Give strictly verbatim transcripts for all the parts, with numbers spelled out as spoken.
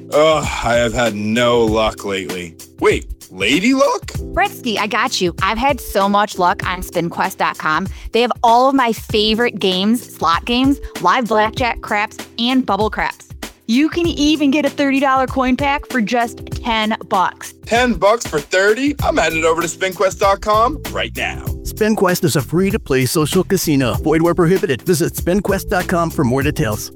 Ugh, I have had no luck lately. Wait, lady luck? Bretsky, I got you. I've had so much luck on spin quest dot com. They have all of my favorite games, slot games, live blackjack, craps, and bubble craps. You can even get a thirty dollars coin pack for just ten bucks. ten bucks for thirty? I'm headed over to spin quest dot com right now. SpinQuest is a free-to-play social casino. Void where prohibited. Visit spin quest dot com for more details.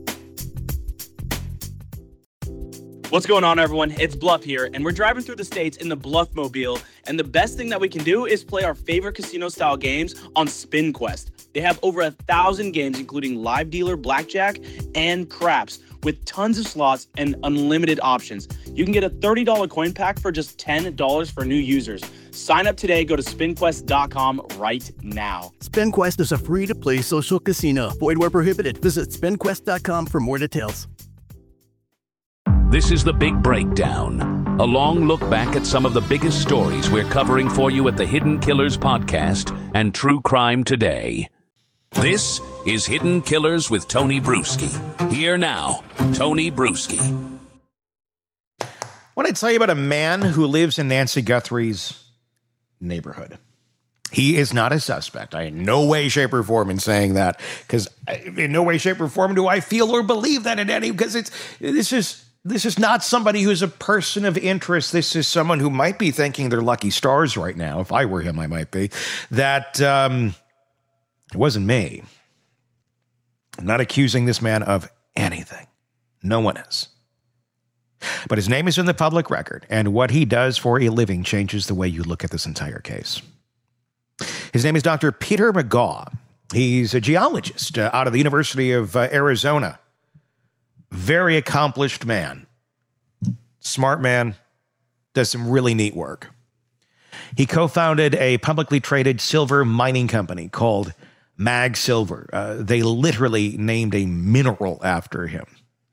What's going on, everyone? It's Bluff here, and we're driving through the states in the Bluff-mobile, and the best thing that we can do is play our favorite casino-style games on SpinQuest. They have over a thousand games, including live dealer, blackjack, and craps, with tons of slots and unlimited options. You can get a thirty dollars coin pack for just ten dollars for new users. Sign up today. Go to spin quest dot com right now. SpinQuest is a free-to-play social casino. Void where prohibited. Visit spin quest dot com for more details. This is The Big Breakdown, a long look back at some of the biggest stories we're covering for you at the Hidden Killers podcast and True Crime Today. This is Hidden Killers with Tony Bruschi. Here now, Tony Bruschi. I want to tell you about a man who lives in Nancy Guthrie's neighborhood. He is not a suspect. I in no way, shape, or form in saying that, because in no way, shape, or form do I feel or believe that in any, because it's this is this is not somebody who's a person of interest. This is someone who might be thinking they're lucky stars right now. If I were him, I might be. That um, it wasn't me. I'm not accusing this man of anything. No one is. But his name is in the public record, and what he does for a living changes the way you look at this entire case. His name is Doctor Peter McGaugh. He's a geologist uh, out of the University of uh, Arizona. Very accomplished man. Smart man. Does some really neat work. He co-founded a publicly traded silver mining company called Mag Silver. Uh, they literally named a mineral after him.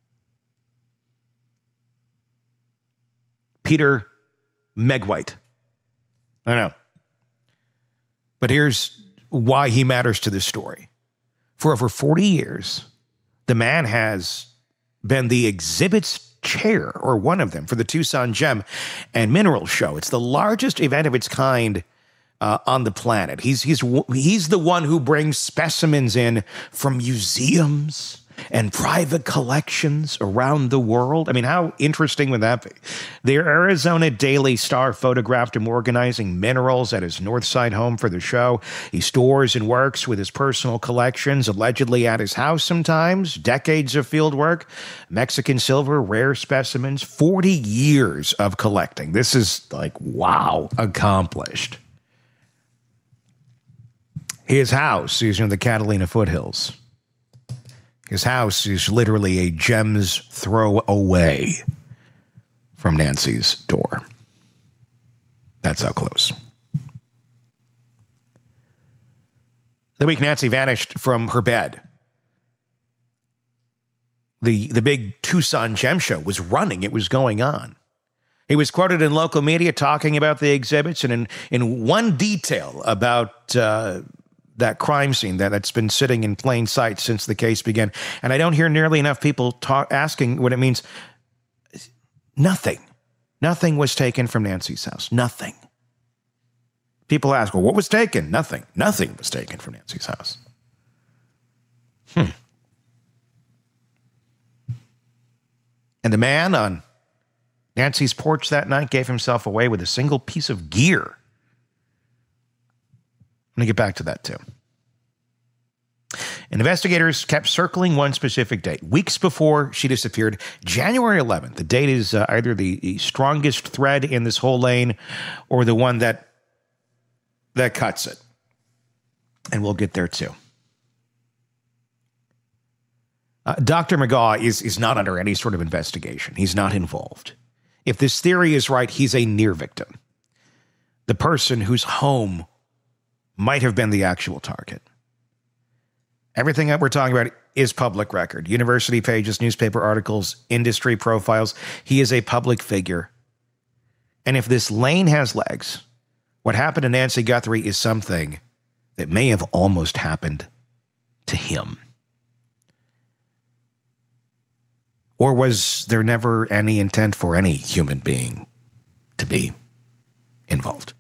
Peter Megwhite. I know. But here's why he matters to this story. For over forty years, the man has been the exhibit's chair, or one of them, for the Tucson Gem and Mineral Show. It's the largest event of its kind uh, on the planet. He's, he's, he's the one who brings specimens in from museums and private collections around the world. I mean, how interesting would that be? The Arizona Daily Star photographed him organizing minerals at his Northside home for the show. He stores and works with his personal collections, allegedly at his house sometimes. Decades of field work, Mexican silver, rare specimens, forty years of collecting. This is like, wow, accomplished. His house is in the Catalina foothills. His house is literally a gem's throw away from Nancy's door. That's how close. The week Nancy vanished from her bed, the, the big Tucson Gem Show was running. It was going on. He was quoted in local media talking about the exhibits and in, in one detail about uh, that crime scene that, that's been sitting in plain sight since the case began. And I don't hear nearly enough people talk, asking what it means. Nothing. Nothing was taken from Nancy's house. Nothing. People ask, well, what was taken? Nothing. Nothing was taken from Nancy's house. Hmm. And the man on Nancy's porch that night gave himself away with a single piece of gear. I'm going to get back to that, too. And investigators kept circling one specific date. Weeks before she disappeared, January eleventh. The date is uh, either the strongest thread in this whole lane or the one that, that cuts it. And we'll get there, too. Uh, Doctor McGaugh is, is not under any sort of investigation. He's not involved. If this theory is right, he's a near victim. The person whose home might have been the actual target. Everything that we're talking about is public record. University pages, newspaper articles, industry profiles. He is a public figure. And if this lane has legs, what happened to Nancy Guthrie is something that may have almost happened to him. Or was there never any intent for any human being to be involved?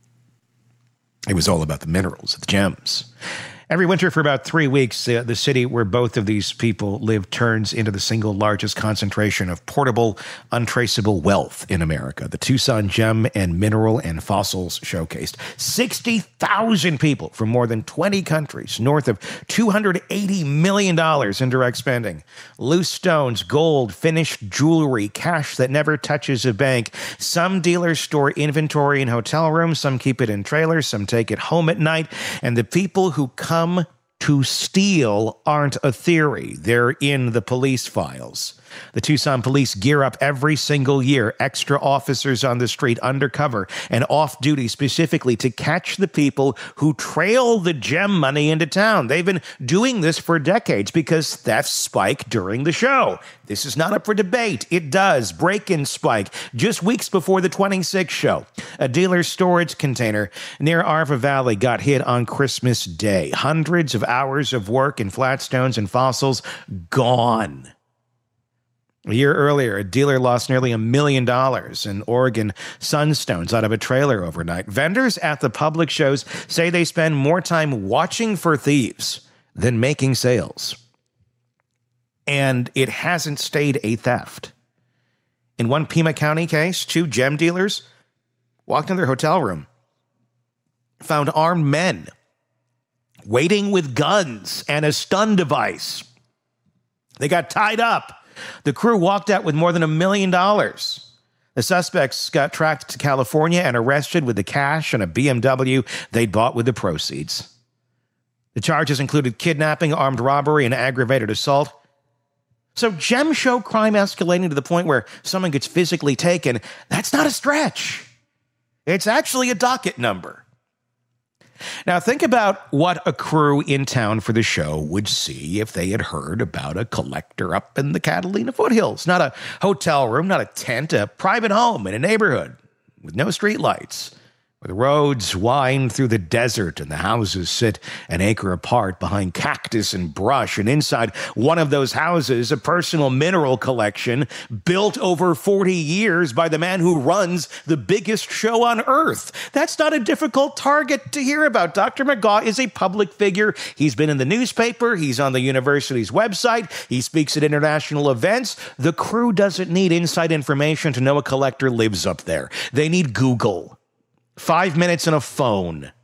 It was all about the minerals, the gems. Every winter for about three weeks, uh, the city where both of these people live turns into the single largest concentration of portable, untraceable wealth in America. The Tucson Gem and Mineral and Fossils showcased sixty thousand people from more than twenty countries, north of two hundred eighty million dollars in direct spending. Loose stones, gold, finished jewelry, cash that never touches a bank. Some dealers store inventory in hotel rooms, some keep it in trailers, some take it home at night, and the people who come to steal aren't a theory. They're in the police files. The Tucson police gear up every single year, extra officers on the street, undercover and off-duty specifically to catch the people who trail the gem money into town. They've been doing this for decades because thefts spike during the show. This is not up for debate. It does. Break-in spike just weeks before the twenty-sixth show. A dealer's storage container near Arva Valley got hit on Christmas Day. Hundreds of hours of work in flatstones and fossils gone. A year earlier, a dealer lost nearly a million dollars in Oregon sunstones out of a trailer overnight. Vendors at the public shows say they spend more time watching for thieves than making sales. And it hasn't stayed a theft. In one Pima County case, two gem dealers walked in their hotel room, found armed men waiting with guns and a stun device. They got tied up. The crew walked out with more than a million dollars. The suspects got tracked to California and arrested with the cash and a B M W they'd bought with the proceeds. The charges included kidnapping, armed robbery, and aggravated assault. So gem show crime escalating to the point where someone gets physically taken, that's not a stretch. It's actually a docket number. Now, think about what a crew in town for the show would see if they had heard about a collector up in the Catalina foothills. Not a hotel room, not a tent, a private home in a neighborhood with no streetlights, where the roads wind through the desert and the houses sit an acre apart behind cactus and brush. And inside one of those houses, a personal mineral collection built over forty years by the man who runs the biggest show on earth. That's not a difficult target to hear about. Doctor McGaw is a public figure. He's been in the newspaper. He's on the university's website. He speaks at international events. The crew doesn't need inside information to know a collector lives up there. They need Google. Five minutes and a phone.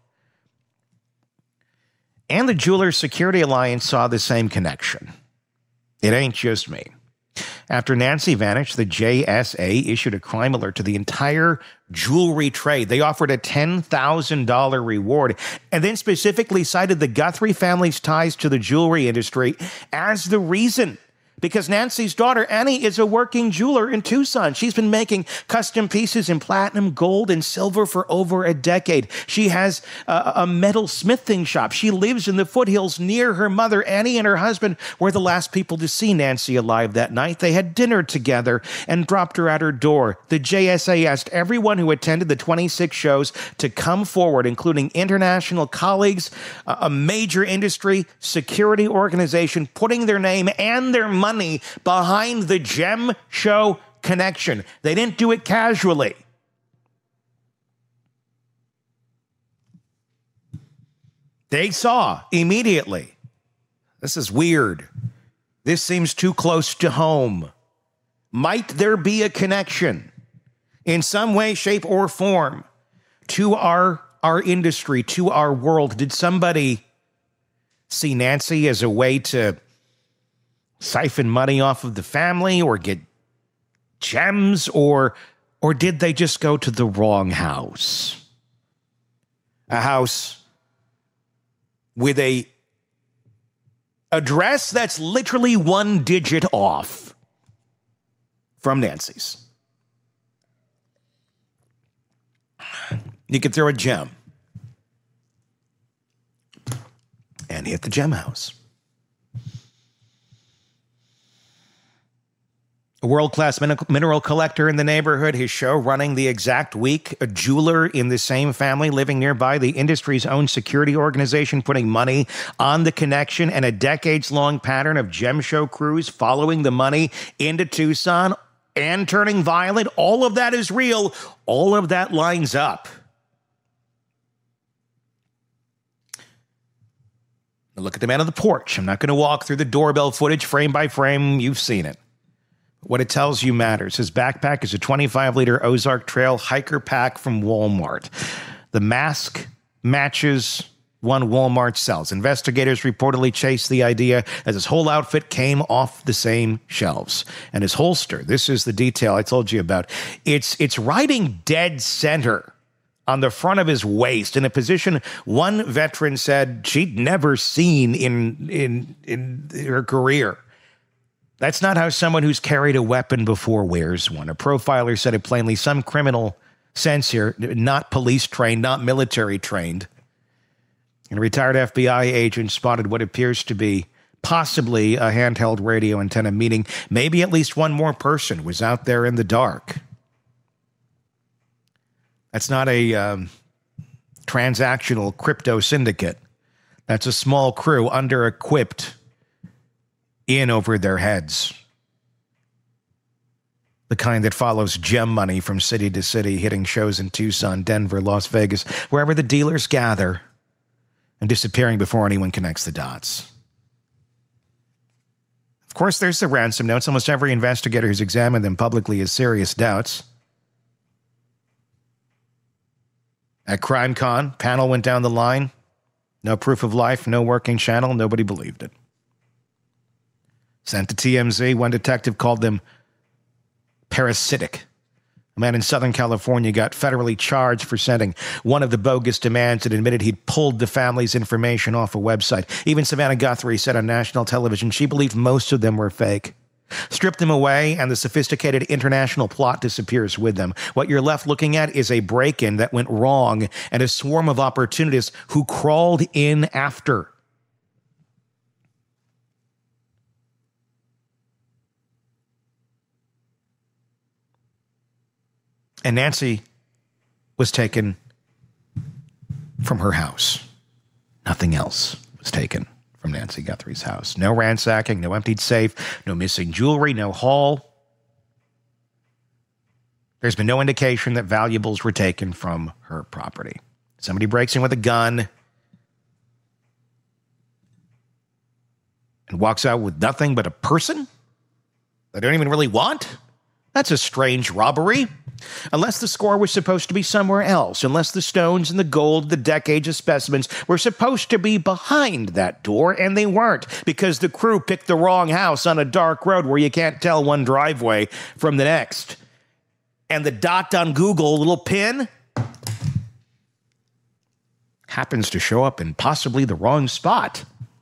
And the Jewelers Security Alliance saw the same connection. It ain't just me. After Nancy vanished, the J S A issued a crime alert to the entire jewelry trade. They offered a ten thousand dollars reward and then specifically cited the Guthrie family's ties to the jewelry industry as the reason. Because Nancy's daughter, Annie, is a working jeweler in Tucson. She's been making custom pieces in platinum, gold, and silver for over a decade. She has a, a metal smithing shop. She lives in the foothills near her mother. Annie and her husband were the last people to see Nancy alive that night. They had dinner together and dropped her at her door. The J S A asked everyone who attended the twenty-six shows to come forward, including international colleagues, a major industry security organization, putting their name and their money money behind the gem show connection. They didn't do it casually. They saw immediately, this is weird. This seems too close to home. Might there be a connection in some way, shape, or form to our, our industry, to our world? Did somebody see Nancy as a way to siphon money off of the family or get gems, or or did they just go to the wrong house? A house with a address that's literally one digit off from Nancy's. You could throw a gem and hit the gem house. A world-class min- mineral collector in the neighborhood, his show running the exact week, a jeweler in the same family living nearby, the industry's own security organization putting money on the connection, and a decades-long pattern of gem show crews following the money into Tucson and turning violent. All of that is real. All of that lines up. Now look at the man on the porch. I'm not going to walk through the doorbell footage frame by frame. You've seen it. What it tells you matters. His backpack is a twenty-five liter Ozark Trail hiker pack from Walmart. The mask matches one Walmart sells. Investigators reportedly chased the idea as his whole outfit came off the same shelves. And his holster, this is the detail I told you about. It's, it's riding dead center on the front of his waist in a position one veteran said she'd never seen in, in, in her career. That's not how someone who's carried a weapon before wears one. A profiler said it plainly. Some criminal sense here, not police trained, not military trained. And a retired F B I agent spotted what appears to be possibly a handheld radio antenna, meaning maybe at least one more person was out there in the dark. That's not a um, transactional crypto syndicate. That's a small crew, under-equipped, in over their heads. The kind that follows gem money from city to city, hitting shows in Tucson, Denver, Las Vegas, wherever the dealers gather, and disappearing before anyone connects the dots. Of course, there's the ransom notes. Almost every investigator who's examined them publicly has serious doubts. At CrimeCon, panel went down the line. No proof of life, no working channel. Nobody believed it. Sent to T M Z, one detective called them parasitic. A man in Southern California got federally charged for sending one of the bogus demands and admitted he'd pulled the family's information off a website. Even Savannah Guthrie said on national television she believed most of them were fake. Strip them away, and the sophisticated international plot disappears with them. What you're left looking at is a break-in that went wrong and a swarm of opportunists who crawled in after. And Nancy was taken from her house. Nothing else was taken from Nancy Guthrie's house. No ransacking, no emptied safe, no missing jewelry, no haul. There's been no indication that valuables were taken from her property. Somebody breaks in with a gun and walks out with nothing but a person they don't even really want? That's a strange robbery. Unless the score was supposed to be somewhere else, unless the stones and the gold, the decades of specimens were supposed to be behind that door, and they weren't, because the crew picked the wrong house on a dark road where you can't tell one driveway from the next. And the dot on Google, little pin, happens to show up in possibly the wrong spot.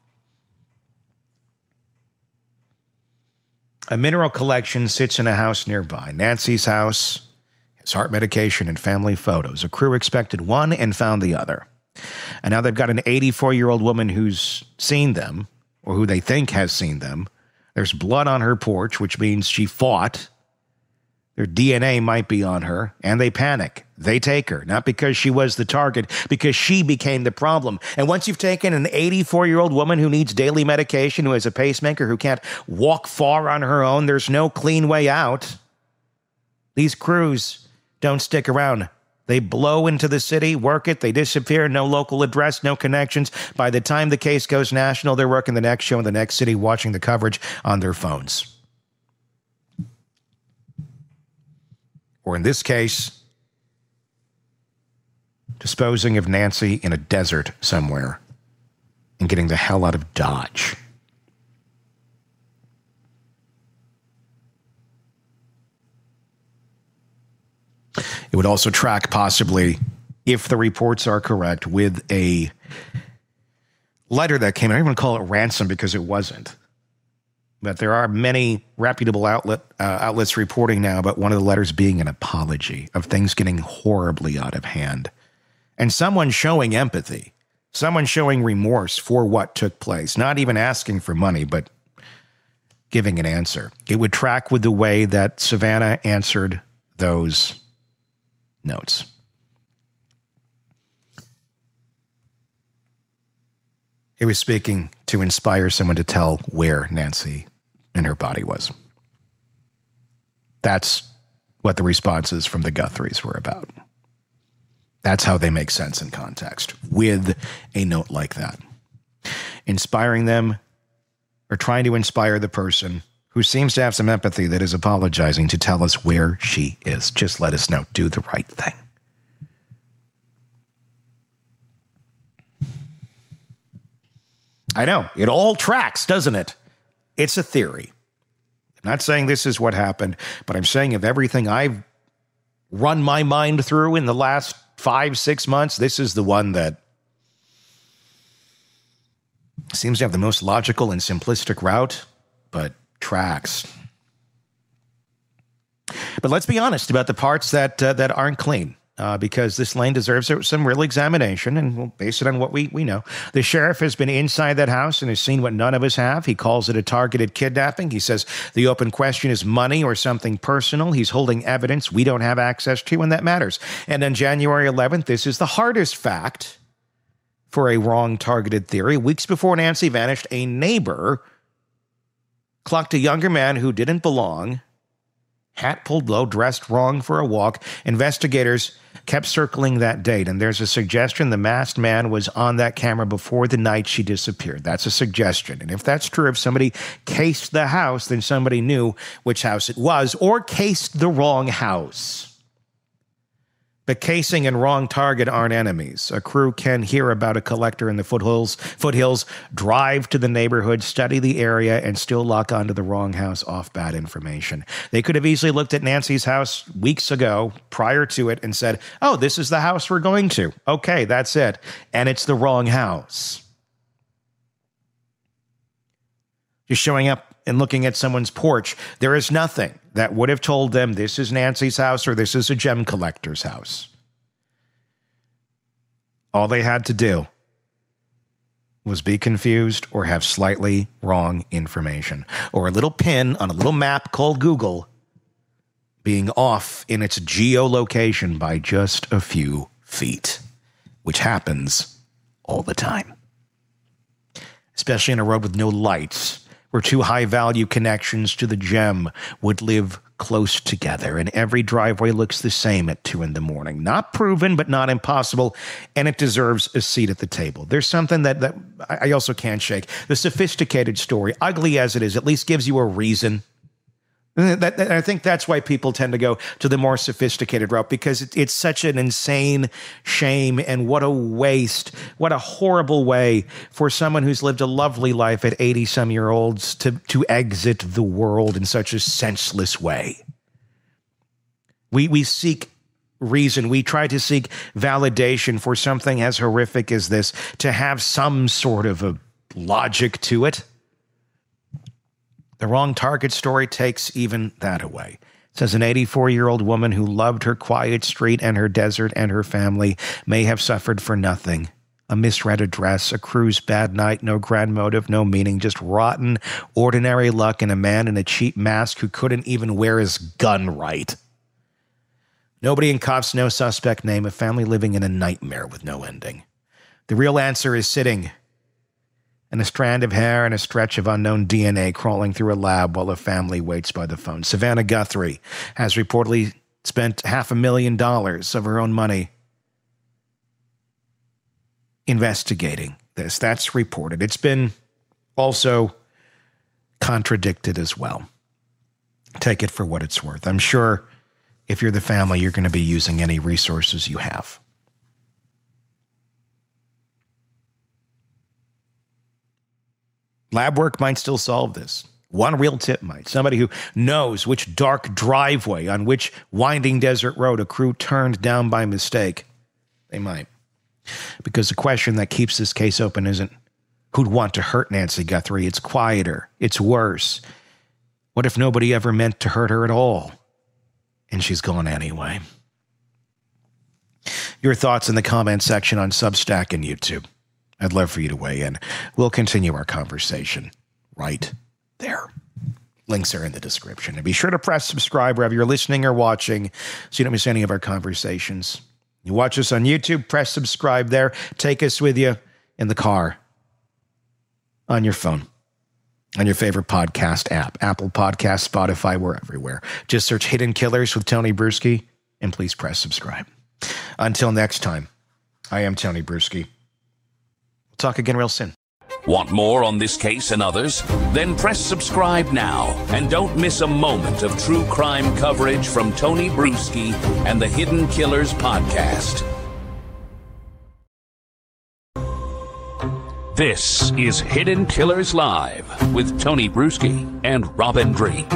A mineral collection sits in a house nearby. Nancy's house has heart medication and family photos. A crew expected one and found the other. And now they've got an eighty-four-year-old woman who's seen them, or who they think has seen them. There's blood on her porch, which means she fought. Their D N A might be on her, and they panic. They take her, not because she was the target, because she became the problem. And once you've taken an eighty-four-year-old woman who needs daily medication, who has a pacemaker, who can't walk far on her own, there's no clean way out. These crews don't stick around. They blow into the city, work it, they disappear, no local address, no connections. By the time the case goes national, they're working the next show in the next city, watching the coverage on their phones. Or in this case, disposing of Nancy in a desert somewhere and getting the hell out of Dodge. It would also track, possibly, if the reports are correct, with a letter that came in. I don't even call it ransom because it wasn't. But there are many reputable outlet uh, outlets reporting now about one of the letters being an apology of things getting horribly out of hand. And someone showing empathy, someone showing remorse for what took place, not even asking for money, but giving an answer. It would track with the way that Savannah answered those notes. It was speaking to inspire someone to tell where Nancy and her body was. That's what the responses from the Guthries were about. That's how they make sense in context, with a note like that. Inspiring them, or trying to inspire the person who seems to have some empathy that is apologizing to tell us where she is. Just let us know. Do the right thing. I know. It all tracks, doesn't it? It's a theory. I'm not saying this is what happened, but I'm saying of everything I've run my mind through in the last five, six months, this is the one that seems to have the most logical and simplistic route, but tracks. But let's be honest about the parts that uh, that aren't clean. Uh, because this lane deserves some real examination, and we'll base it on what we, we know. The sheriff has been inside that house and has seen what none of us have. He calls it a targeted kidnapping. He says the open question is money or something personal. He's holding evidence we don't have access to, and that matters. And on January eleventh, this is the hardest fact for a wrong targeted theory. Weeks before Nancy vanished, a neighbor clocked a younger man who didn't belong, hat pulled low, dressed wrong for a walk. Investigators kept circling that date, and there's a suggestion the masked man was on that camera before the night she disappeared. That's a suggestion. And if that's true, if somebody cased the house, then somebody knew which house it was, or cased the wrong house. But casing and wrong target aren't enemies. A crew can hear about a collector in the foothills, foothills, drive to the neighborhood, study the area, and still lock onto the wrong house off bad information. They could have easily looked at Nancy's house weeks ago, prior to it, and said, oh, this is the house we're going to. Okay, that's it. And it's the wrong house. Just showing up and looking at someone's porch, there is nothing that would have told them this is Nancy's house or this is a gem collector's house. All they had to do was be confused or have slightly wrong information, or a little pin on a little map called Google being off in its geolocation by just a few feet, which happens all the time, especially in a road with no lights, where two high-value connections to the gem would live close together, and every driveway looks the same at two in the morning. Not proven, but not impossible, and it deserves a seat at the table. There's something that, that I also can't shake. The sophisticated story, ugly as it is, at least gives you a reason. And that, that, I think that's why people tend to go to the more sophisticated route, because it, it's such an insane shame, and what a waste, what a horrible way for someone who's lived a lovely life at eighty-some-year-olds to, to exit the world in such a senseless way. We, we seek reason. We try to seek validation for something as horrific as this, to have some sort of a logic to it. The wrong target story takes even that away. It says an eighty-four-year-old woman who loved her quiet street and her desert and her family may have suffered for nothing. A misread address, a cruise bad night, no grand motive, no meaning, just rotten, ordinary luck, and a man in a cheap mask who couldn't even wear his gun right. Nobody in cops, no suspect name, a family living in a nightmare with no ending. The real answer is sitting and a strand of hair and a stretch of unknown D N A crawling through a lab while a family waits by the phone. Savannah Guthrie has reportedly spent half a million dollars of her own money investigating this. That's reported. It's been also contradicted as well. Take it for what it's worth. I'm sure if you're the family, you're going to be using any resources you have. Lab work might still solve this. One real tip might. Somebody who knows which dark driveway on which winding desert road a crew turned down by mistake. They might. Because the question that keeps this case open isn't who'd want to hurt Nancy Guthrie. It's quieter. It's worse. What if nobody ever meant to hurt her at all? And she's gone anyway. Your thoughts in the comment section on Substack and YouTube. I'd love for you to weigh in. We'll continue our conversation right there. Links are in the description. And be sure to press subscribe wherever you're listening or watching so you don't miss any of our conversations. You watch us on YouTube, press subscribe there. Take us with you in the car, on your phone, on your favorite podcast app. Apple Podcasts, Spotify, we're everywhere. Just search Hidden Killers with Tony Bruschi, and please press subscribe. Until next time, I am Tony Bruschi. We'll talk again real soon. Want more on this case and others? Then press subscribe now and don't miss a moment of true crime coverage from Tony Bruschi and the Hidden Killers podcast. This is Hidden Killers Live with Tony Bruschi and Robin Drake.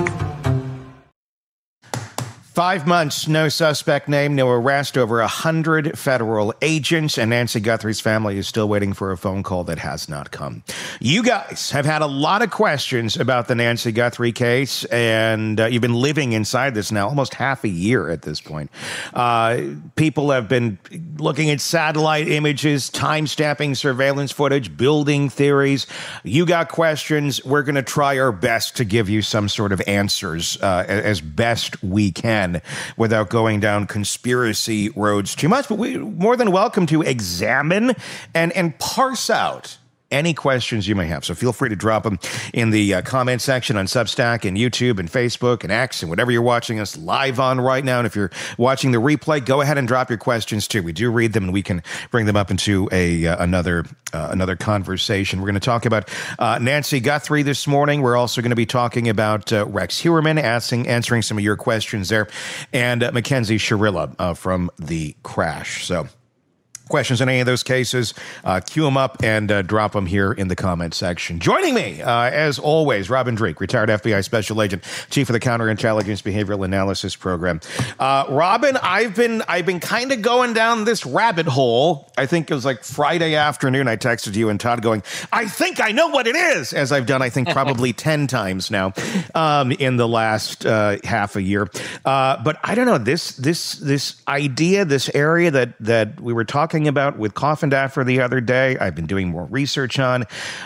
Five months, no suspect named, no arrest, over a hundred federal agents, and Nancy Guthrie's family is still waiting for a phone call that has not come. You guys have had a lot of questions about the Nancy Guthrie case, and uh, you've been living inside this now almost half a year at this point. Uh, people have been looking at satellite images, time-stamping surveillance footage, building theories. You got questions. We're going to try our best to give you some sort of answers uh, as best we can, without going down conspiracy roads too much. But we're more than welcome to examine and, and parse out any questions you may have. So feel free to drop them in the uh, comment section on Substack and YouTube and Facebook and X and whatever you're watching us live on right now. And if you're watching the replay, go ahead and drop your questions too. We do read them and we can bring them up into a uh, another uh, another conversation. We're going to talk about uh, Nancy Guthrie this morning. We're also going to be talking about uh, Rex Heuermann, asking, answering some of your questions there, and uh, Mackenzie Shirilla uh, from The Crash. So questions in any of those cases, uh, queue them up and uh, drop them here in the comment section. Joining me, uh, as always, Robin Drake, retired F B I special agent, chief of the Counterintelligence Behavioral Analysis Program. Uh, Robin, I've been I've been kind of going down this rabbit hole. I think it was like Friday afternoon. I texted you and Todd going, I think I know what it is, as I've done, I think, probably ten times now um, in the last uh, half a year. Uh, but I don't know, this this this idea, this area that that we were talking about with Coffin Daffer the other day, I've been doing more research on.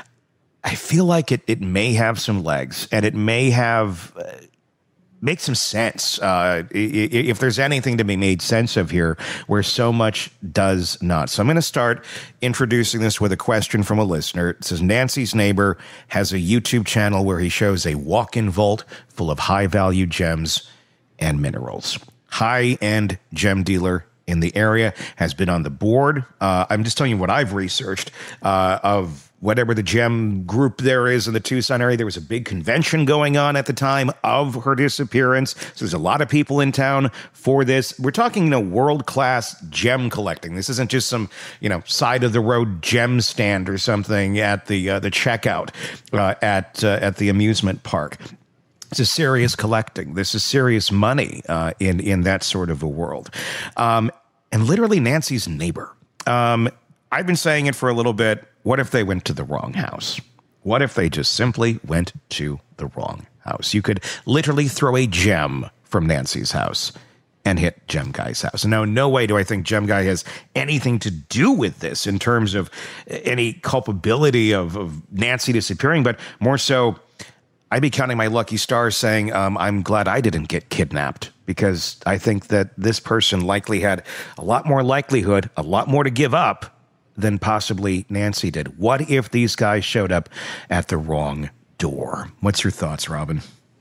I feel like it it may have some legs, and it may have uh, make some sense. Uh, if there's anything to be made sense of here, where so much does not. So I'm going to start introducing this with a question from a listener. It says, Nancy's neighbor has a YouTube channel where he shows a walk-in vault full of high-value gems and minerals. High-end gem dealer in the area, has been on the board. Uh, I'm just telling you what I've researched uh, of whatever the gem group there is in the Tucson area. There was a big convention going on at the time of her disappearance. So there's a lot of people in town for this. We're talking, you know, world-class gem collecting. This isn't just some, you know, side-of-the-road gem stand or something at the uh, the checkout uh, at uh, at the amusement park. This is serious collecting. This is serious money uh, in, in that sort of a world. Um, and literally Nancy's neighbor. Um, I've been saying it for a little bit. What if they went to the wrong house? What if they just simply went to the wrong house? You could literally throw a gem from Nancy's house and hit Gem Guy's house. Now, no way do I think Gem Guy has anything to do with this in terms of any culpability of, of Nancy disappearing, but more so, I'd be counting my lucky stars saying, um, I'm glad I didn't get kidnapped, because I think that this person likely had a lot more likelihood, a lot more to give up than possibly Nancy did. What if these guys showed up at the wrong door? What's your thoughts, Robin?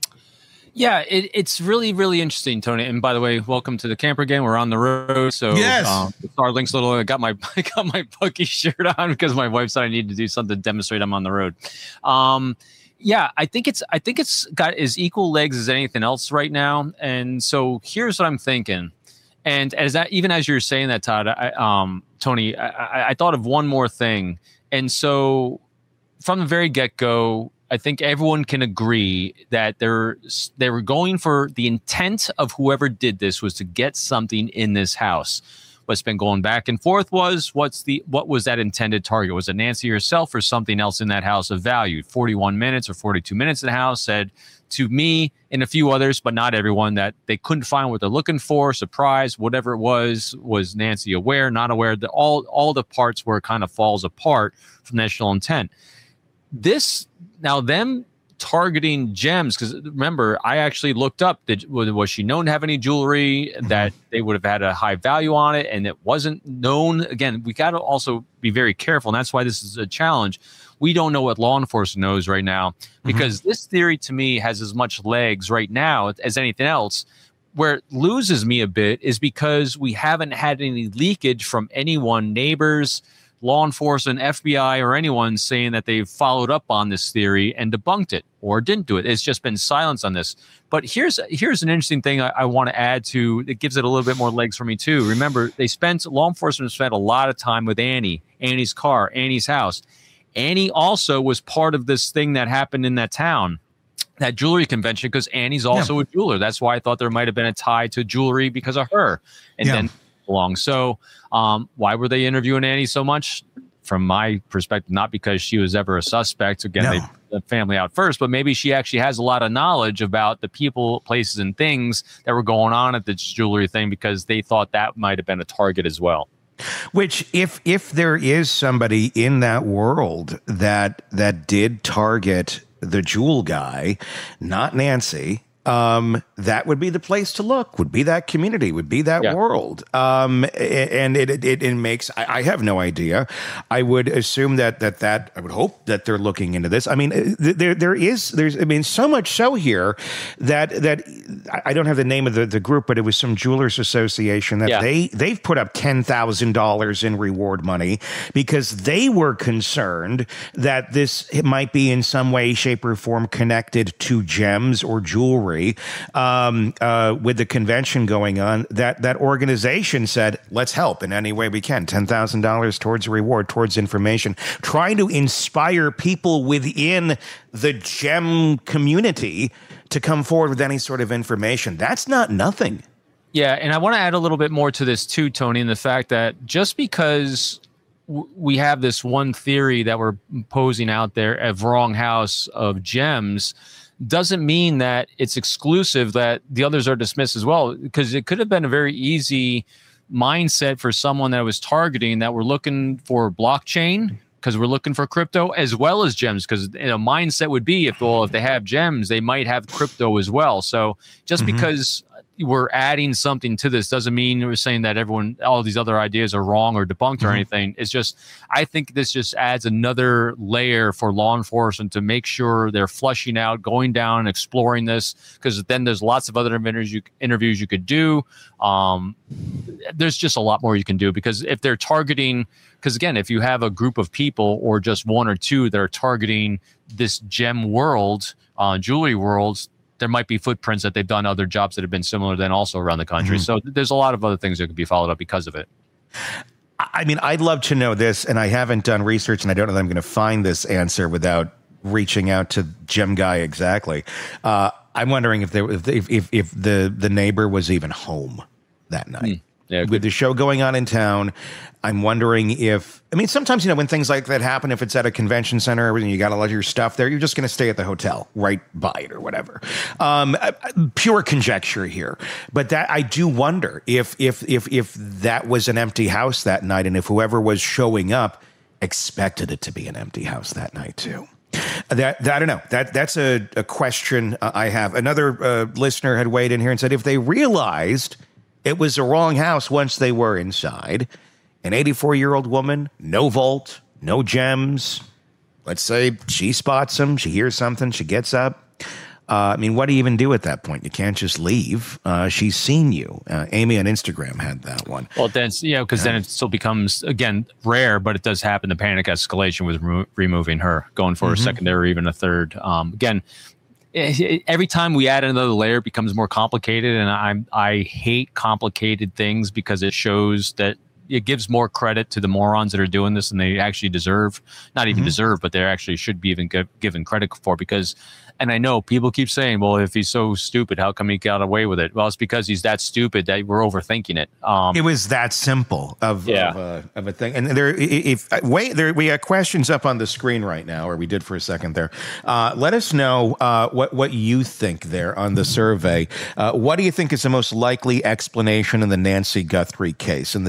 Yeah, it, it's really, really interesting, Tony. And by the way, welcome to the camper again. We're on the road, so yes. um, Starlink's little. I got my I got my Bucky shirt on because my wife said I needed to do something to demonstrate I'm on the road. Um, Yeah, I think it's I think it's got as equal legs as anything else right now. And so here's what I'm thinking. And as that, even as you're saying that, Todd, I, um, Tony, I, I, I thought of one more thing. And so from the very get-go, I think everyone can agree that they're they were going for the intent of whoever did this was to get something in this house. What's been going back and forth was what's the what was that intended target? Was it Nancy herself or something else in that house of value? forty-one minutes or forty-two minutes in the house said to me and a few others, but not everyone, that they couldn't find what they're looking for. Surprise, whatever it was, was Nancy aware, not aware? That all all the parts where it kind of falls apart from the initial intent. This now them targeting gems, because remember, I actually looked up, did, was she known to have any jewelry that they would have had a high value on it, and it wasn't known. Again, we got to also be very careful, and that's why this is a challenge. We don't know what law enforcement knows right now, because mm-hmm. this theory to me has as much legs right now as anything else. Where it loses me a bit is because we haven't had any leakage from anyone, neighbors, law enforcement, F B I, or anyone saying that they've followed up on this theory and debunked it or didn't do it. It's just been silence on this. But here's here's an interesting thing I, I want to add to it. Gives it a little bit more legs for me too. Remember, they spent law enforcement spent a lot of time with Annie, Annie's car, Annie's house. Annie also was part of this thing that happened in that town, that jewelry convention, because Annie's also yeah. a jeweler. That's why I thought there might have been a tie to jewelry because of her. And yeah. then along. So um, why were they interviewing Annie so much? From my perspective, not because she was ever a suspect. Again, no. they the family out first, but maybe she actually has a lot of knowledge about the people, places, and things that were going on at this jewelry thing, because they thought that might have been a target as well. Which, if if there is somebody in that world that that did target the jewel guy, not Nancy, um, that would be the place to look, would be that community, would be that yeah. world. Um, and it, it, it makes, I, I have no idea. I would assume that, that, that, I would hope that they're looking into this. I mean, there, there is, there's, I mean, so much so here that, that I don't have the name of the, the group, but it was some jewelers association that yeah. they, they've put up ten thousand dollars in reward money because they were concerned that this might be in some way, shape, or form connected to gems or jewelry. Um, uh, with the convention going on, that that organization said, let's help in any way we can. ten thousand dollars towards a reward, towards information, trying to inspire people within the gem community to come forward with any sort of information. That's not nothing. Yeah, and I want to add a little bit more to this too, Tony, in the fact that just because w- we have this one theory that we're posing out there of wrong house of gems doesn't mean that it's exclusive, that the others are dismissed as well, because it could have been a very easy mindset for someone that was targeting that we're looking for blockchain because we're looking for crypto as well as gems, because a mindset would be if, well, if they have gems, they might have crypto as well. So just mm-hmm. because we're adding something to this doesn't mean we're saying that everyone, all these other ideas are wrong or debunked mm-hmm. or anything. It's just, I think this just adds another layer for law enforcement to make sure they're flushing out, going down and exploring this, because then there's lots of other interviews you, interviews you could do. Um, there's just a lot more you can do, because if they're targeting, because again, if you have a group of people or just one or two that are targeting this gem world, uh, jewelry worlds, there might be footprints that they've done other jobs that have been similar then also around the country. Mm-hmm. So there's a lot of other things that could be followed up because of it. I mean, I'd love to know this, and I haven't done research, and I don't know that I'm going to find this answer without reaching out to Gem Guy exactly. Uh, I'm wondering if there, if, if if the the neighbor was even home that night. Mm. Yeah, with the show going on in town, I'm wondering if, I mean, sometimes, you know, when things like that happen, if it's at a convention center and you got a lot of your stuff there, you're just going to stay at the hotel right by it or whatever. Um, pure conjecture here. But that, I do wonder if, if, if, if that was an empty house that night, and if whoever was showing up expected it to be an empty house that night too. That, that I don't know. That that's a, a question uh, I have. Another uh, listener had weighed in here and said if they realized it was the wrong house once they were inside, an eighty-four-year-old woman, no vault, no gems. Let's say she spots them, she hears something, she gets up. Uh, I mean, what do you even do at that point? You can't just leave. Uh, she's seen you. Uh, Amy on Instagram had that one. Well, then, yeah, because uh, then it still becomes, again, rare, but it does happen, the panic escalation with remo- removing her, going for mm-hmm. a secondary or even a third. Um, again, it, it, every time we add another layer, it becomes more complicated, and I I hate complicated things because it shows that it gives more credit to the morons that are doing this than they actually deserve. Not even mm-hmm. deserve, but they actually should be even give, given credit for, because, and I know people keep saying, well, if he's so stupid, how come he got away with it? Well, it's because he's that stupid that we're overthinking it. Um, it was that simple of, yeah. of, a, of a thing. And there, if wait, there, we have questions up on the screen right now, or we did for a second there. Uh, let us know uh, what, what you think there on the survey. Uh, what do you think is the most likely explanation in the Nancy Guthrie case? And the, the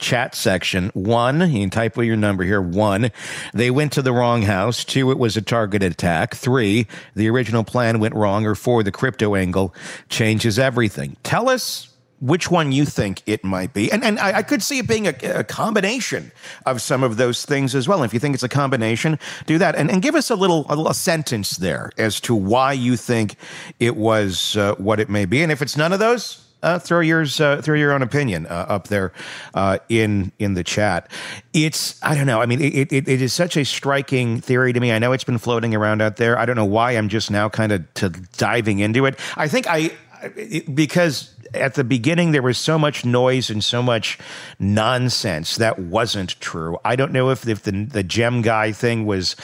chat section. One, you can type your number here. One, they went to the wrong house. Two, it was a targeted attack. Three, the original plan went wrong. Or four, the crypto angle changes everything. Tell us which one you think it might be. And and I, I could see it being a, a combination of some of those things as well. And if you think it's a combination, do that. And, and give us a little, a little sentence there as to why you think it was uh, what it may be. And if it's none of those, Uh, throw yours, uh, throw your own opinion uh, up there uh, in in the chat. It's, I don't know. I mean, it, it it is such a striking theory to me. I know it's been floating around out there. I don't know why I'm just now kind of to diving into it. I think I it, because at the beginning there was so much noise and so much nonsense that wasn't true. I don't know if if the the gem guy thing was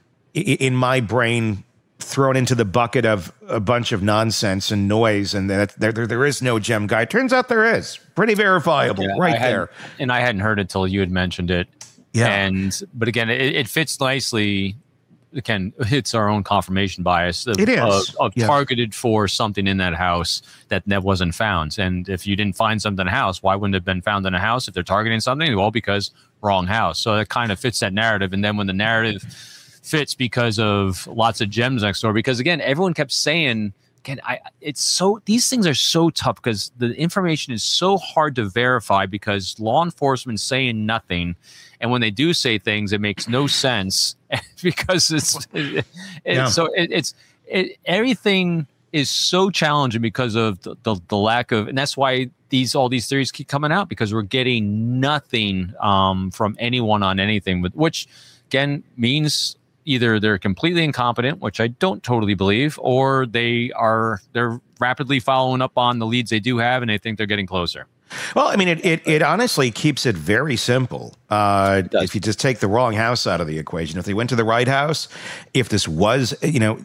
in my brain thrown into the bucket of a bunch of nonsense and noise, and that there, there there is no gem guy. Turns out there is. Pretty verifiable, yeah, right I had, there. And I hadn't heard it till you had mentioned it. Yeah. And but again, it, it fits nicely. Again, it's our own confirmation bias. Of, it is of, of yeah. targeted for something in that house that that wasn't found. And if you didn't find something in a house, why wouldn't it have been found in a house? If they're targeting something, well, because wrong house. So it kind of fits that narrative. And then when the narrative fits because of lots of gems next door, because again, everyone kept saying, again, I it's so these things are so tough because the information is so hard to verify because law enforcement saying nothing, and when they do say things, it makes no sense because it's it, it, yeah. so it, it's it, everything is so challenging because of the, the the lack of, and that's why these all these theories keep coming out, because we're getting nothing um, from anyone on anything, with which again means either they're completely incompetent, which I don't totally believe, or they are they're rapidly following up on the leads they do have, and they think they're getting closer. Well, I mean, it it, it honestly keeps it very simple. Uh, if you just take the wrong house out of the equation, if they went to the right house, if this was, you know,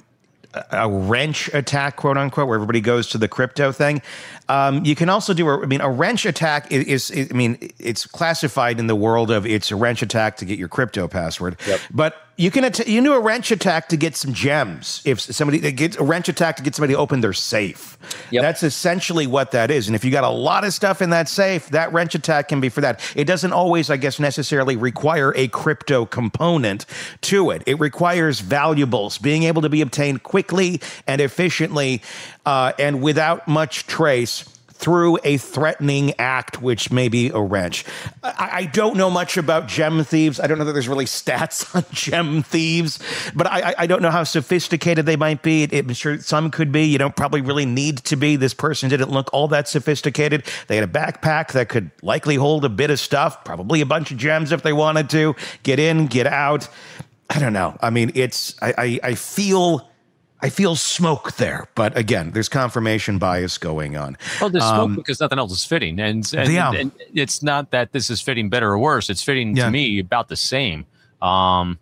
a wrench attack, quote unquote, where everybody goes to the crypto thing. Um, you can also do, a, I mean, a wrench attack is, is, is, I mean, it's classified in the world of it's a wrench attack to get your crypto password. Yep. But you can, att- you can do a wrench attack to get some gems. If somebody gets a wrench attack to get somebody to open their safe. Yep. That's essentially what that is. And if you got a lot of stuff in that safe, that wrench attack can be for that. It doesn't always, I guess, necessarily require a crypto component to it. It requires valuables being able to be obtained quickly and efficiently uh, and without much trace through a threatening act, which may be a wrench. I, I don't know much about gem thieves. I don't know that there's really stats on gem thieves, but I, I don't know how sophisticated they might be. It, I'm sure some could be. You don't probably really need to be. This person didn't look all that sophisticated. They had a backpack that could likely hold a bit of stuff, probably a bunch of gems if they wanted to. Get in, get out. I don't know. I mean, it's, I, I, I feel... I feel smoke there, but again, there's confirmation bias going on. Well, there's smoke um, because nothing else is fitting, and and, yeah. and it's not that this is fitting better or worse. It's fitting yeah. to me about the same. Um,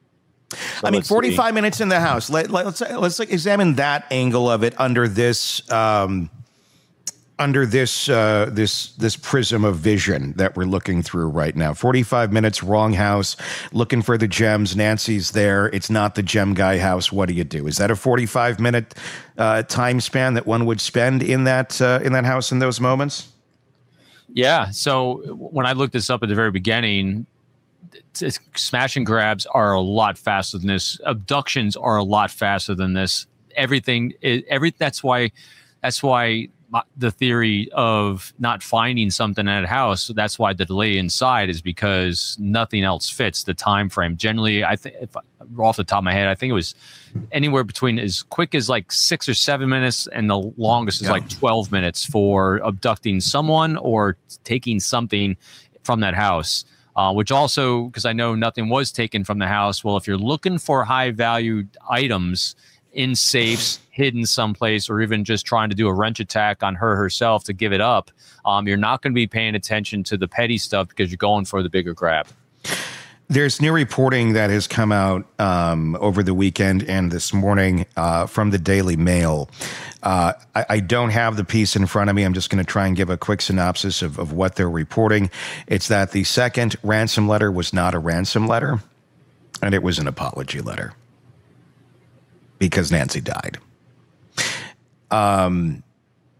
so I mean, forty-five see. minutes in the house. Let, let, let's let's like examine that angle of it under this um, under this uh, this this prism of vision that we're looking through right now. forty-five minutes, wrong house, looking for the gems. Nancy's there. It's not the gem guy house. What do you do? Is that a forty-five minute uh, time span that one would spend in that uh, in that house in those moments? Yeah. So when I looked this up at the very beginning, t- smash and grabs are a lot faster than this. Abductions are a lot faster than this. Everything. Is, every. That's why. That's why. The theory of not finding something at a house, so that's why the delay inside is because nothing else fits the time frame. Generally, I think, if off the top of my head, I think it was anywhere between as quick as like six or seven minutes, and the longest is yeah. like twelve minutes for abducting someone or taking something from that house. Uh, which also, because I know nothing was taken from the house. Well, if you're looking for high valued items in safes, hidden someplace, or even just trying to do a wrench attack on her herself to give it up, um, you're not going to be paying attention to the petty stuff because you're going for the bigger grab. There's new reporting that has come out um, over the weekend and this morning uh, from the Daily Mail. Uh, I, I don't have the piece in front of me. I'm just going to try and give a quick synopsis of, of what they're reporting. It's that the second ransom letter was not a ransom letter, and it was an apology letter. Because Nancy died. Um,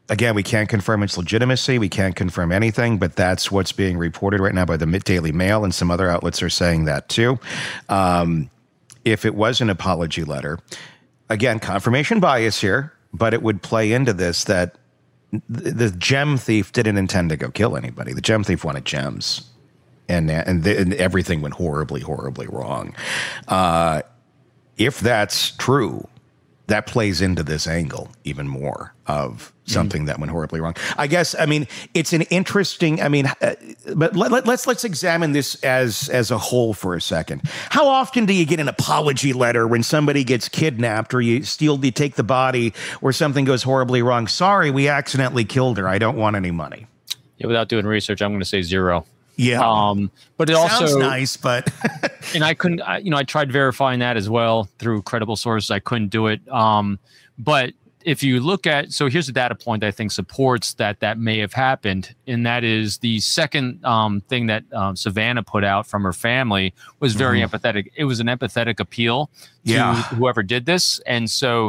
Again, we can't confirm its legitimacy. We can't confirm anything, but that's what's being reported right now by the Daily Mail, and some other outlets are saying that too. Um, if it was an apology letter, again, confirmation bias here, but it would play into this that the gem thief didn't intend to go kill anybody. The gem thief wanted gems, and and, the, and everything went horribly, horribly wrong. Uh, if that's true, that plays into this angle even more of something mm. that went horribly wrong. I guess, I mean, it's an interesting, I mean, uh, but let, let, let's let's examine this as as a whole for a second. How often do you get an apology letter when somebody gets kidnapped, or you steal, you take the body, or something goes horribly wrong? Sorry, we accidentally killed her. I don't want any money. Yeah, without doing research, I'm going to say zero. Yeah. Um, but it Sounds also nice, but and I couldn't, I, you know, I tried verifying that as well through credible sources. I couldn't do it. Um, but if you look at, so here's a data point that I think supports that that may have happened. And that is the second um, thing that um, Savannah put out from her family was very mm-hmm. empathetic. It was an empathetic appeal to yeah. whoever did this. And so,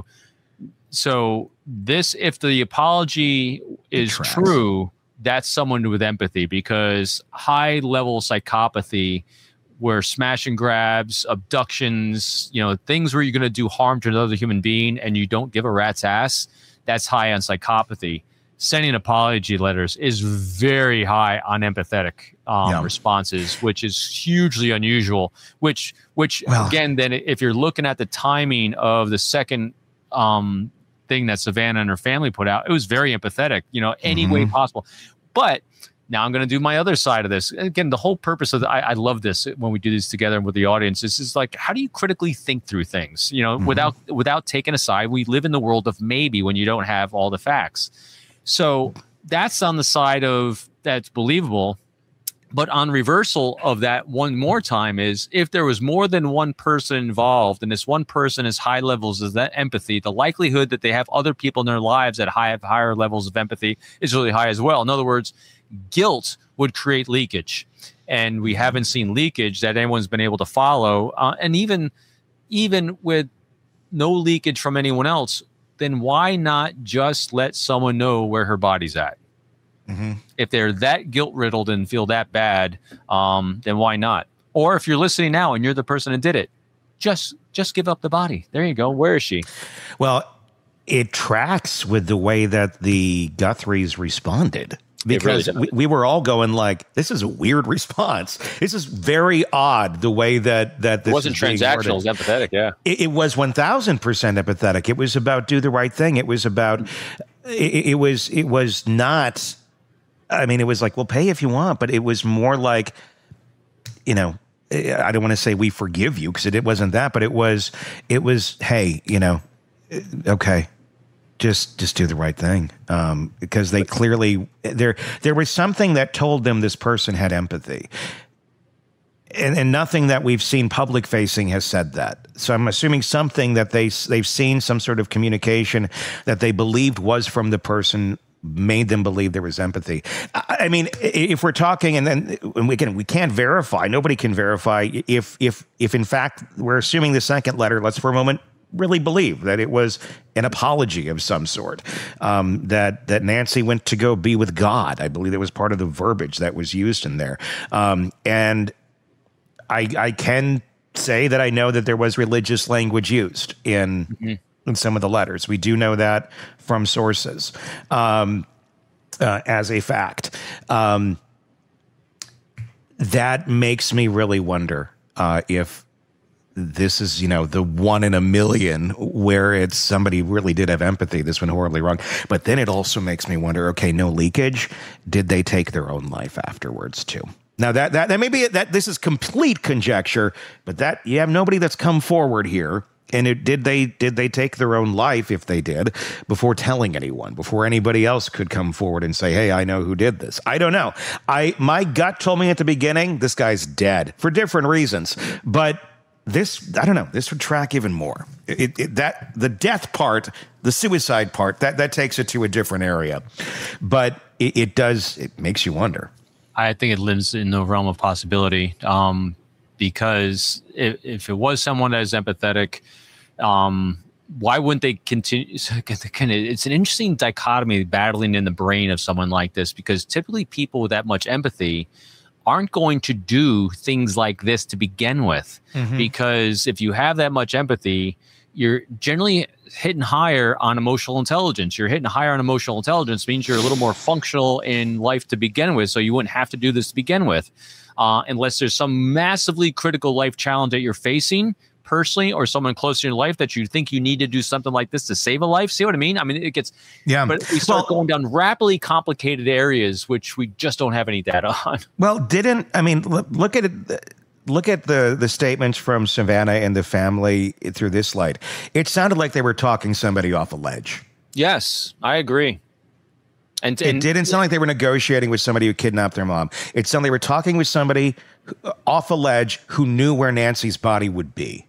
so this, if the apology is true, that's someone with empathy, because high level psychopathy, where smash and grabs, abductions, you know, things where you're going to do harm to another human being and you don't give a rat's ass, that's high on psychopathy. Sending apology letters is very high on empathetic um, yeah. responses, which is hugely unusual, which, which well, again, then if you're looking at the timing of the second um, thing that Savannah and her family put out, it was very empathetic, you know, any mm-hmm. way possible. But now I'm going to do my other side of this. Again, the whole purpose of the, I, I love this when we do this together with the audience. This is like, how do you critically think through things? You know, mm-hmm. without without taking a side. We live in the world of maybe when you don't have all the facts. So that's on the side of that's believable. But on reversal of that one more time is if there was more than one person involved and this one person has high levels of that empathy, the likelihood that they have other people in their lives that have higher levels of empathy is really high as well. In other words, guilt would create leakage, and we haven't seen leakage that anyone's been able to follow. Uh, and even, even with no leakage from anyone else, then why not just let someone know where her body's at? Mm-hmm. If they're that guilt-riddled and feel that bad, um, then why not? Or if you're listening now and you're the person that did it, just just give up the body. There you go. Where is she? Well, it tracks with the way that the Guthries responded. Because really we, we were all going like, this is a weird response. This is very odd, the way that, that this it wasn't transactional, it was empathetic, yeah. It, it was one thousand percent empathetic. It was about do the right thing. It was about, it, it was it was not, I mean, it was like, well, pay if you want, but it was more like, you know, I don't want to say we forgive you, because it, it wasn't that, but it was, it was, hey, you know, okay. Just, just do the right thing, um, because they clearly there. There was something that told them this person had empathy, and, and nothing that we've seen public facing has said that. So I'm assuming something that they they've seen, some sort of communication that they believed was from the person, made them believe there was empathy. I, I mean, if we're talking, and then and again, we can't verify. Nobody can verify if if if in fact we're assuming the second letter. Let's for a moment really believe that it was an apology of some sort, um, that that Nancy went to go be with God. I believe that was part of the verbiage that was used in there. Um, and I, I can say that I know that there was religious language used in, mm-hmm. in some of the letters. We do know that from sources um, uh, as a fact. Um, that makes me really wonder uh, if this is, you know, the one in a million where it's somebody really did have empathy. This went horribly wrong. But then it also makes me wonder, okay, no leakage. Did they take their own life afterwards too? Now that, that, that may be that this is complete conjecture, but that you have nobody that's come forward here. And it, did they, did they take their own life, if they did, before telling anyone, before anybody else could come forward and say, hey, I know who did this? I don't know. I, my gut told me at the beginning, this guy's dead for different reasons, but this, I don't know, this would track even more. It, it, that the death part, the suicide part, that, that takes it to a different area. But it, it does, it makes you wonder. I think it lives in the realm of possibility, um, because if, if it was someone that is empathetic, um, why wouldn't they continue? It's an interesting dichotomy battling in the brain of someone like this, because typically people with that much empathy aren't going to do things like this to begin with. Mm-hmm. Because if you have that much empathy, you're generally hitting higher on emotional intelligence. You're hitting higher on emotional intelligence means you're a little more functional in life to begin with. So you wouldn't have to do this to begin with, uh, unless there's some massively critical life challenge that you're facing personally, or someone close to your life that you think you need to do something like this to save a life. See what I mean? I mean, it gets, yeah, but we start well, going down rapidly complicated areas, which we just don't have any data on. Well, didn't, I mean, look, look at it. Look at the, the statements from Savannah and the family through this light. It sounded like they were talking somebody off a ledge. Yes, I agree. And, it and didn't sound like they were negotiating with somebody who kidnapped their mom. It sounded like they were talking with somebody off a ledge who knew where Nancy's body would be.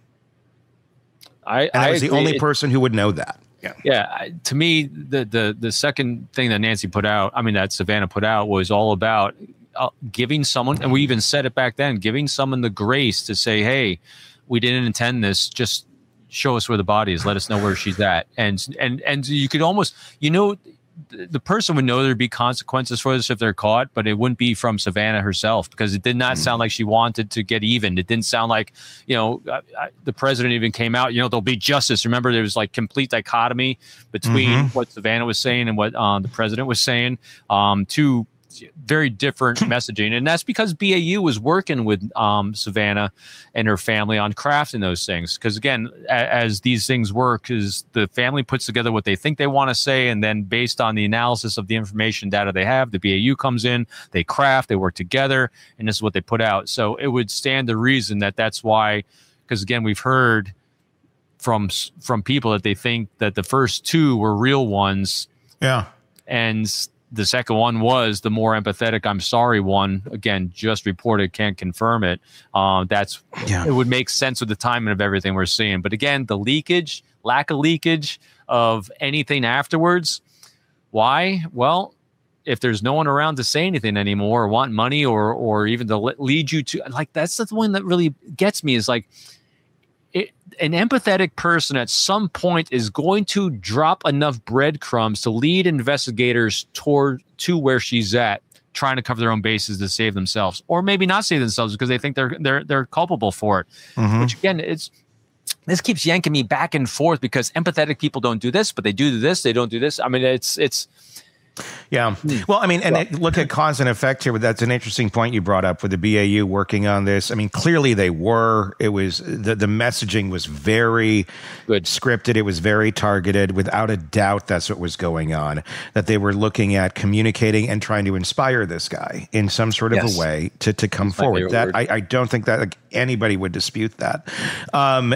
I, and I was agree. the only person who would know that. Yeah. Yeah. To me, the, the, the second thing that Nancy put out, I mean, that Savannah put out, was all about uh, giving someone, and we even said it back then, giving someone the grace to say, hey, we didn't intend this. Just show us where the body is. Let us know where she's at. And, and, and you could almost, you know, the person would know there'd be consequences for this if they're caught, but it wouldn't be from Savannah herself, because it did not mm. sound like she wanted to get even. It didn't sound like, you know, I, I, the president even came out, you know, there'll be justice. Remember, there was like complete dichotomy between mm-hmm. what Savannah was saying and what um, the president was saying. Um, two very different messaging, and that's because B A U was working with um, Savannah and her family on crafting those things. Because again, a- as these things work, is the family puts together what they think they want to say, and then based on the analysis of the information data they have, the B A U comes in, they craft, they work together, and this is what they put out. So it would stand to reason that that's why, because again, we've heard from from people that they think that the first two were real ones. Yeah, and the second one was the more empathetic I'm sorry one. Again, just reported, can't confirm it. Uh, that's yeah. It would make sense with the timing of everything we're seeing. But again, the leakage, lack of leakage of anything afterwards. Why? Well, if there's no one around to say anything anymore, or want money, or or even to lead you to, like, that's the one that really gets me, is like, It, an empathetic person at some point is going to drop enough breadcrumbs to lead investigators toward to where she's at, trying to cover their own bases to save themselves, or maybe not save themselves because they think they're they're they're culpable for it. Mm-hmm. Which again, it's this keeps yanking me back and forth, because empathetic people don't do this, but they do this, they don't do this. I mean, it's it's. Yeah. Well, I mean, and it, look at cause and effect here. But that's an interesting point you brought up with the B A U working on this. I mean, clearly they were. It was the, the messaging was very good, scripted. It was very targeted. Without a doubt, that's what was going on. That they were looking at communicating and trying to inspire this guy in some sort of yes. a way to to come that's forward. That I, I don't think that like, anybody would dispute that. Um,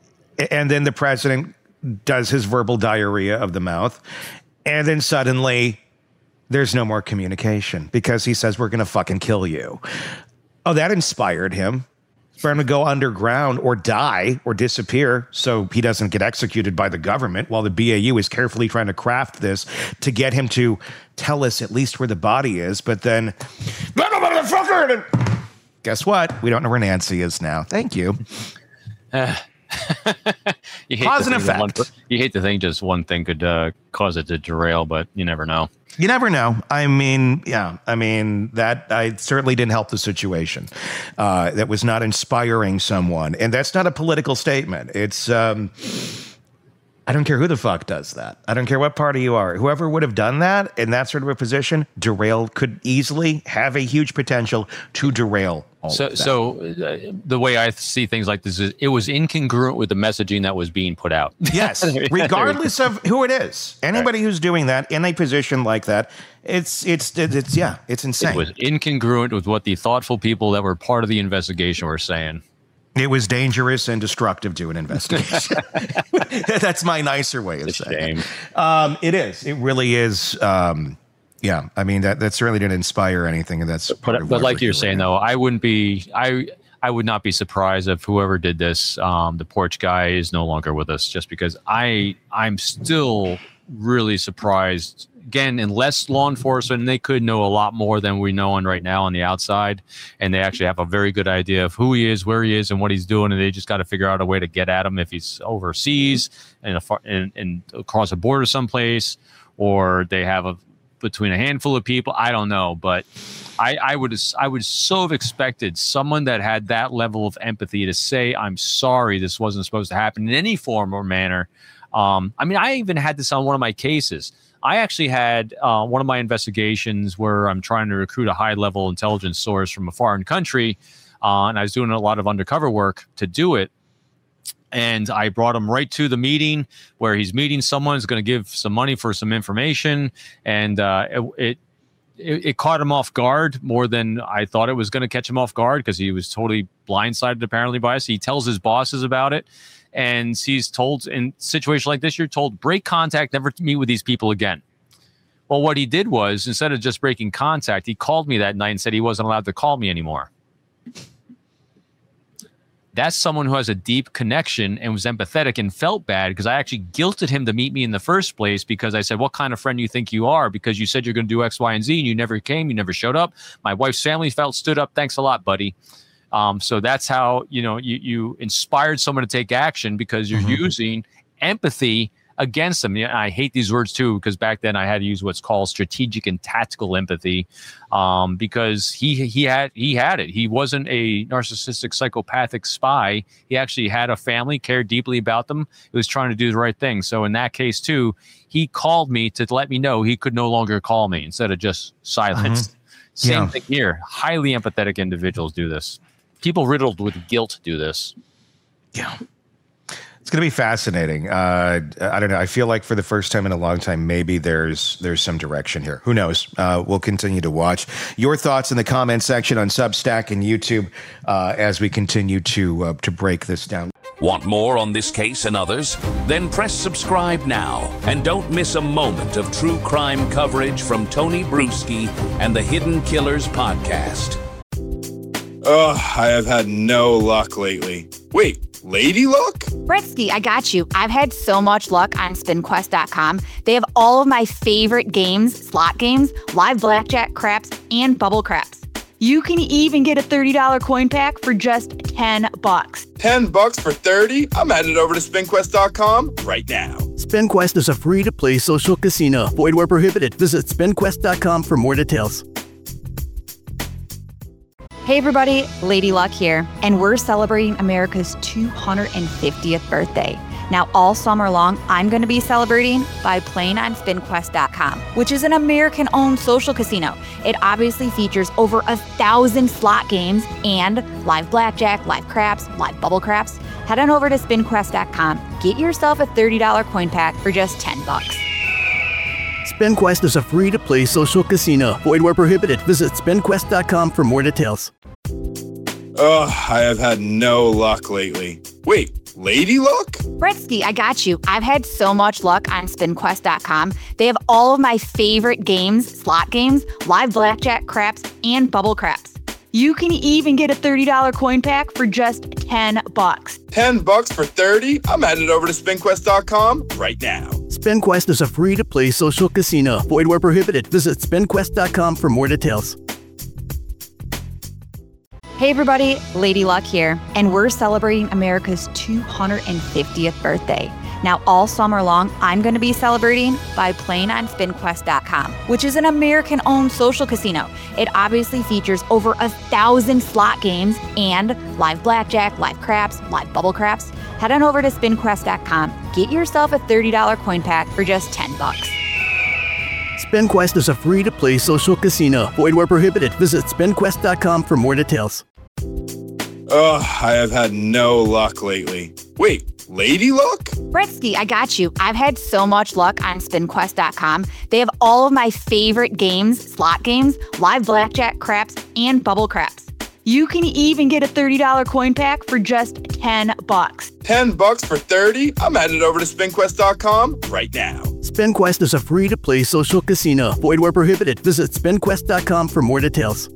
and then the president does his verbal diarrhea of the mouth, and then suddenly there's no more communication because he says, we're going to fucking kill you. Oh, that inspired him for him to go underground or die or disappear so he doesn't get executed by the government, while the B A U is carefully trying to craft this to get him to tell us at least where the body is. But then, motherfucker, guess what? We don't know where Nancy is now. Thank you. Uh. you hate Cause and effect. One, you hate to think just one thing could uh, cause it to derail, but you never know. You never know. I mean, yeah, I mean, that I certainly didn't help the situation. Uh, that was not inspiring someone. And that's not a political statement. It's, um, I don't care who the fuck does that. I don't care what party you are. Whoever would have done that in that sort of a position, derail, could easily have a huge potential to derail. All so, of that. so uh, the way I see things like this is, it was incongruent with the messaging that was being put out. Yes, regardless of who it is, anybody right. who's doing that in a position like that, it's it's it's, it's yeah, it's insane. It was incongruent with what the thoughtful people that were part of the investigation were saying. It was dangerous and destructive to an investigation. That's my nicer way of it's saying it. Um, it is. It really is. Um, yeah. I mean, that, that certainly didn't inspire anything. And that's but, but like you're saying, though, I wouldn't be I I would not be surprised if whoever did this, um, the porch guy, is no longer with us, just because I I'm still really surprised again, unless law enforcement, they could know a lot more than we know on right now on the outside, and they actually have a very good idea of who he is, where he is, and what he's doing, and they just got to figure out a way to get at him if he's overseas and and, and across a border someplace, or they have a between a handful of people. I don't know, but I, I would I would so have expected someone that had that level of empathy to say, "I'm sorry, this wasn't supposed to happen" in any form or manner. Um, I mean, I even had this on one of my cases. I actually had uh, one of my investigations where I'm trying to recruit a high-level intelligence source from a foreign country, uh, and I was doing a lot of undercover work to do it. And I brought him right to the meeting where he's meeting someone who's going to give some money for some information. And uh, it, it, it it caught him off guard more than I thought it was going to catch him off guard, because he was totally blindsided apparently by us. He tells his bosses about it. And he's told, in a situation like this, you're told, break contact, never meet with these people again. Well, what he did was, instead of just breaking contact, he called me that night and said he wasn't allowed to call me anymore. That's someone who has a deep connection and was empathetic and felt bad, because I actually guilted him to meet me in the first place, because I said, what kind of friend do you think you are? Because you said you're going to do X, Y, and Z, and you never came, you never showed up. My wife's family felt stood up. Thanks a lot, buddy. Um, so that's how, you know, you, you inspired someone to take action, because you're mm-hmm. using empathy against them. Yeah, I hate these words too, because back then I had to use what's called strategic and tactical empathy, um, because he he had he had it. He wasn't a narcissistic psychopathic spy. He actually had a family, cared deeply about them. He was trying to do the right thing. So in that case too, he called me to let me know he could no longer call me, instead of just silence. Mm-hmm. Same yeah. thing here. Highly empathetic individuals do this. People riddled with guilt do this. Yeah. It's going to be fascinating. Uh, I don't know. I feel like for the first time in a long time, maybe there's there's some direction here. Who knows? Uh, we'll continue to watch. Your thoughts in the comment section on Substack and YouTube uh, as we continue to uh, to break this down. Want more on this case and others? Then press subscribe now and don't miss a moment of true crime coverage from Tony Bruschi and the Hidden Killers podcast. Ugh, I have had no luck lately. Wait, lady luck? Bretsky, I got you. I've had so much luck on spin quest dot com. They have all of my favorite games, slot games, live blackjack, craps, and bubble craps. You can even get a thirty dollars coin pack for just ten bucks. ten bucks for thirty? I'm headed over to spin quest dot com right now. SpinQuest is a free-to-play social casino. Void where prohibited. Visit spin quest dot com for more details. Hey everybody, Lady Luck here, and we're celebrating America's two hundred fiftieth birthday. Now all summer long, I'm going to be celebrating by playing on spin quest dot com, which is an American-owned social casino. It obviously features over a thousand slot games and live blackjack, live craps, live bubble craps. Head on over to spin quest dot com, get yourself a thirty dollars coin pack for just ten bucks. SpinQuest is a free-to-play social casino. Void where prohibited. Visit spin quest dot com for more details. Ugh, I have had no luck lately. Wait, lady luck? Bretsky, I got you. I've had so much luck on spin quest dot com. They have all of my favorite games, slot games, live blackjack, craps, and bubble craps. You can even get a thirty dollars coin pack for just ten bucks. ten bucks for thirty? I'm headed over to spin quest dot com right now. SpinQuest is a free-to-play social casino. Void where prohibited. Visit spin quest dot com for more details. Hey everybody, Lady Luck here, and we're celebrating America's two hundred fiftieth birthday. Now all summer long, I'm going to be celebrating by playing on spin quest dot com, which is an American-owned social casino. It obviously features over a thousand slot games and live blackjack, live craps, live bubble craps. Head on over to spin quest dot com, get yourself a thirty dollars coin pack for just ten bucks. SpinQuest is a free-to-play social casino. Void where prohibited. Visit spin quest dot com for more details. Ugh, I have had no luck lately. Wait, lady luck? Bretsky, I got you. I've had so much luck on spin quest dot com. They have all of my favorite games, slot games, live blackjack, craps, and bubble craps. You can even get a thirty dollars coin pack for just ten bucks. ten bucks for thirty? I'm headed over to spin quest dot com right now. SpinQuest is a free-to-play social casino. Void where prohibited. Visit spin quest dot com for more details.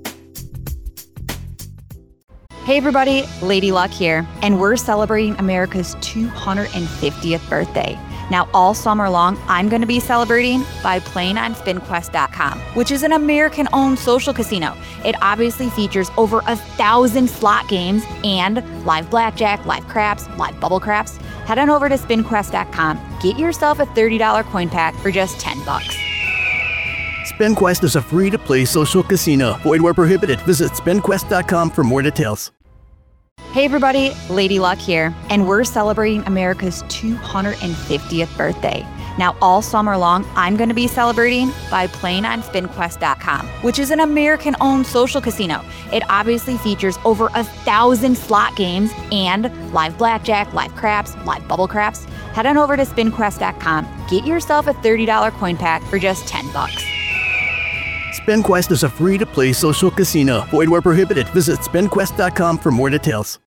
Hey everybody, Lady Luck here, and we're celebrating America's two hundred fiftieth birthday. Now, all summer long, I'm going to be celebrating by playing on spin quest dot com, which is an American-owned social casino. It obviously features over a thousand slot games and live blackjack, live craps, live bubble craps. Head on over to spin quest dot com. Get yourself a thirty dollars coin pack for just ten bucks. SpinQuest is a free-to-play social casino. Void where prohibited. Visit spin quest dot com for more details. Hey everybody, Lady Luck here, and we're celebrating America's two hundred fiftieth birthday. Now, all summer long, I'm going to be celebrating by playing on spin quest dot com, which is an American-owned social casino. It obviously features over a thousand slot games and live blackjack, live craps, live bubble craps. Head on over to spin quest dot com. Get yourself a thirty dollars coin pack for just ten bucks. SpinQuest is a free-to-play social casino. Void where prohibited. Visit spin quest dot com for more details.